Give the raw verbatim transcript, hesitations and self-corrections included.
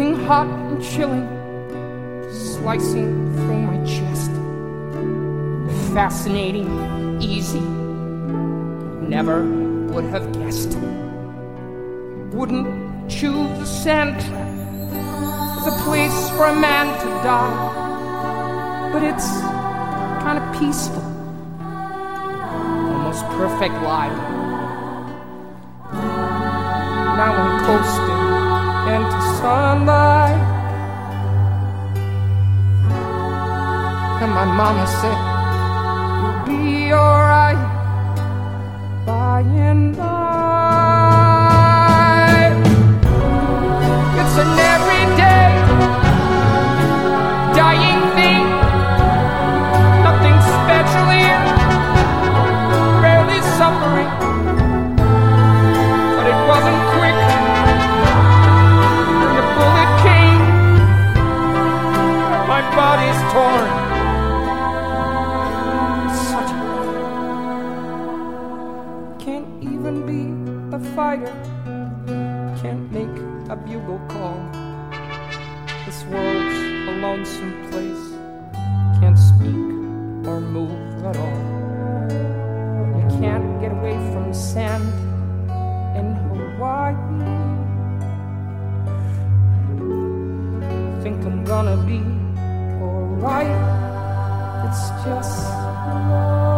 something hot and chilling slicing through my chest. Fascinating, easy, never would have guessed. Wouldn't choose a sand trap as a place for a man to die, but it's kind of peaceful, almost perfect life. Now I'm coasting into sunlight, and my mama said you'll be alright by and by. It's an everyday dying thing, nothing special here, barely suffering, but it wasn't quick when the bullet came. My body's torn. Such a can't even be a fighter, can't make a bugle call. This world's a lonesome place, can't speak or move at all. You can't get away from sand in Hawaii. Think I'm gonna be alright, it's just